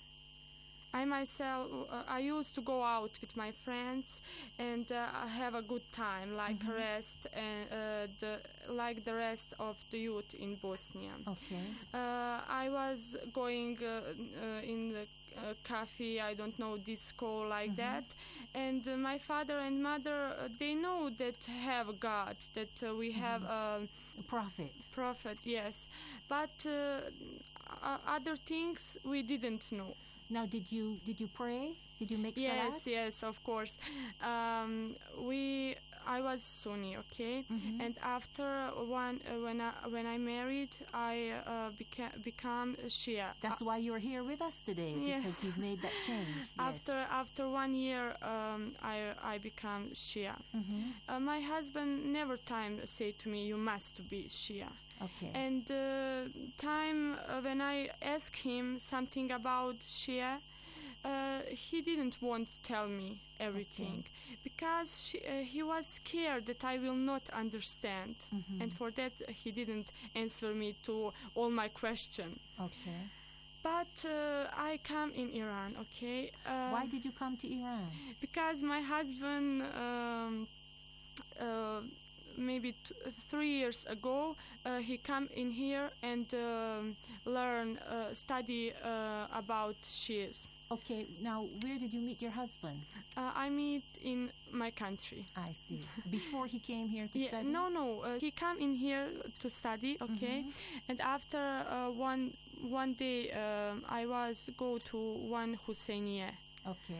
I myself, uh, I used to go out with my friends and uh, have a good time, like Mhm. rest and uh, the like the rest of the youth in Bosnia. Okay. Uh, I was going uh, uh, in the uh, cafe, I don't know, disco, like Mhm. that, and uh, my father and mother, uh, they know that have God, that uh, we have um, A prophet. prophet, yes, but uh, uh, other things we didn't know. Now, did you did you pray? Did you make Yes, salat? yes, of course. Um, we, I was Sunni, okay, Mhm. and after one, uh, when I when I married, I uh, beca- become a Shia. That's why you're here with us today, because Yes. you've made that change. Yes. After after one year, um, I I become Shia. Mhm. Uh, my husband never time say to me, "You must be Shia." Okay. And uh, time uh, when I asked him something about Shia, uh, he didn't want to tell me everything because she, uh, he was scared that I will not understand, Mhm. and for that uh, he didn't answer me to all my question. Okay. But uh, I come in Iran, okay? Uh, Why did you come to Iran? Because my husband. Um, uh, maybe t- three years ago, uh, he come in here and um learn, uh, study uh, about Shias. Okay. Now, where did you meet your husband? Uh, I meet in my country. I see. Before he came here to Yeah, study. no, no. Uh, he come in here to study, okay, Mhm. and after uh, one one day, um, I was go to one Husseiniya. Okay.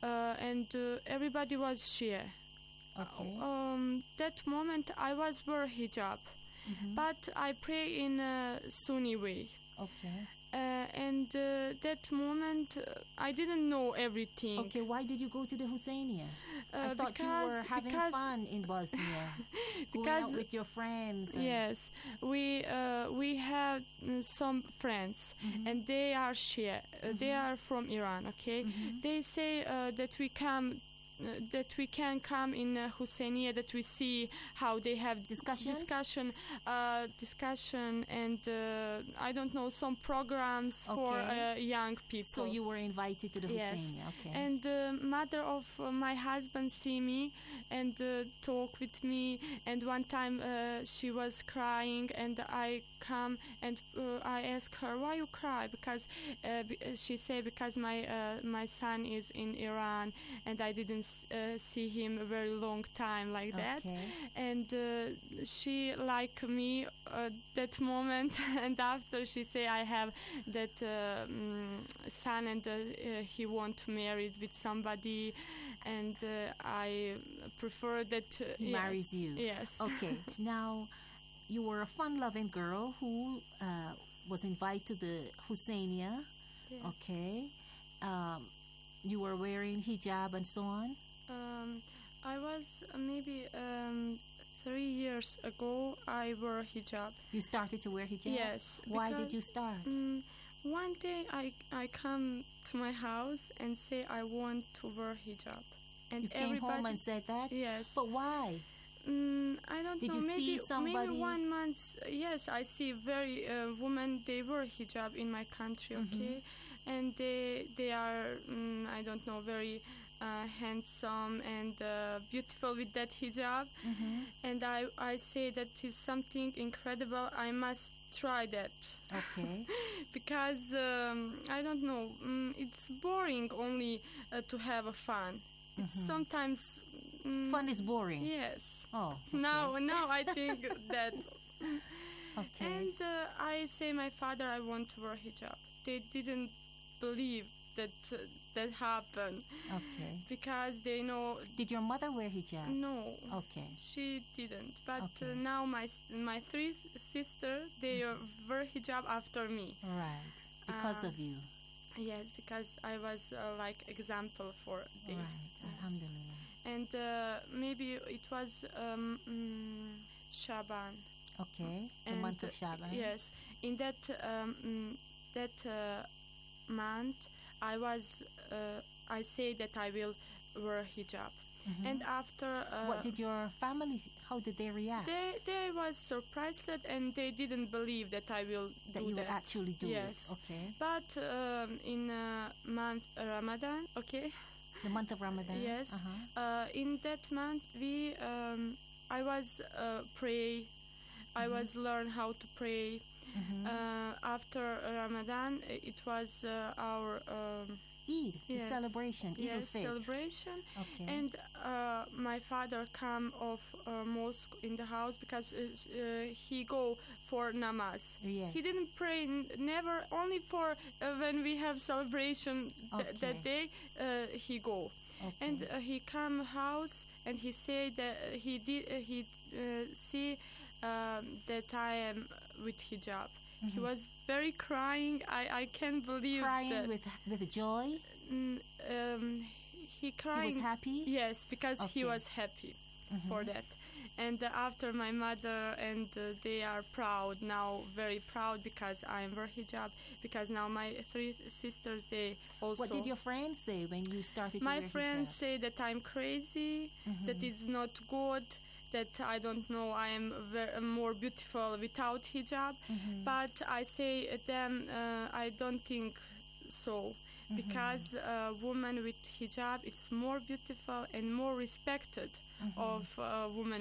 uh, and uh, everybody was Shia. Okay. Um, that moment I was wear hijab, Mhm. but I pray in a Sunni way. Okay. Uh, and uh, that moment uh, I didn't know everything. Okay, why did you go to the Husseinia? Uh, I thought you were because- having because- fun in Bosnia, going because out with your friends. and- Yes, we uh, we have uh, some friends, Mhm. and they are Shia. Uh, They are from Iran. Okay, Mhm. they say uh, that we come. Uh, that we can come in uh, Husseinia, that we see how they have Discussions? discussion, uh, discussion, and uh, I don't know, some programs for Okay. uh, young people. So you were invited to the Yes. Husseinia. Okay. And the mother of uh, my husband see me and uh, talk with me. And one time uh, she was crying, and I come and uh, I ask her, why you cry? Because uh, b- uh, she say, because my uh, my son is in Iran and I didn't s- uh, see him a very long time like that. Okay. And uh, she like me uh, that moment. And after she say, I have that uh, mm, son, and uh, uh, he want to marry with somebody, and uh, I prefer that uh, He yes, marries you. Yes. Okay. Now, you were a fun-loving girl who uh, was invited to the Husseinia. Yes. Okay. Um, you were wearing hijab and so on. Um, I was uh, maybe um, three years ago. I wore hijab. You started to wear hijab. Yes. Why did because, you start? Mm, one day I I come to my house and say I want to wear hijab, and You came everybody, home and said that. Yes. But why? Mm, I don't Did know. you maybe see somebody- maybe one month. Yes, I see very uh, women. They wear hijab in my country. Mhm. Okay, and they they are mm, I don't know, very uh, handsome and uh, beautiful with that hijab. Mhm. And I I say that is something incredible. I must try that. Okay. Because um, I don't know. Mm, it's boring only uh, to have a fun. It's Mhm. sometimes. Mm, Fun is boring. Yes. Oh. Now, now I think that. Okay. And uh, I say my father, I want to wear hijab. They didn't believe that uh, that happened. Okay. Because they know. Did your mother wear hijab? No. Okay. She didn't. But Okay. uh, now my s- my three sisters, they uh, wear hijab after me. Right. Because Uh, of you. Yes, because I was uh, like example for them. Right. Alhamdulillah. And uh, maybe it was um, mm, Shaban. Okay. The And, month of uh, Shaban. Yes, in that um, mm, that uh, month, I was uh, I say that I will wear hijab, Mhm. and after uh, What did your family? How did they react? they they was surprised, and they didn't believe that I will that do you that. would actually do yes. it. Okay. But um, in uh, month Ramadan, okay. The month of Ramadan. Yes. Uh-huh. Uh, in that month, we um, I was uh, pray. I Mhm. was learn how to pray. Mhm. Uh, after Ramadan, uh, it was uh, our um, Eid, the yes, celebration, Eid yes, al-Fitr. celebration. Okay. And uh, my father come of uh, mosque in the house because uh, s- uh, he go for namaz. Yes. He didn't pray, n- never, only for uh, when we have celebration th- Okay. that day. Uh, he go. Okay. And uh, he come house and he say that uh, he did uh, he uh, see um, that I am with hijab. He Mhm. was very crying. I, I can't believe Crying that. with with joy. Mm, um, he crying. happy? Yes, because he Okay. was happy for Mhm. that. And uh, after my mother and uh, they are proud now, very proud because I'm wear hijab. Because now my three sisters they also. What did your friends say when you started to My wear friends hijab? say that I'm crazy, that Mhm. it's not good, that I don't know, I am ver- more beautiful without hijab. Mhm. But I say uh, them, uh, I don't think so. Mhm. Because a woman with hijab, it's more beautiful and more respected Mhm. of a woman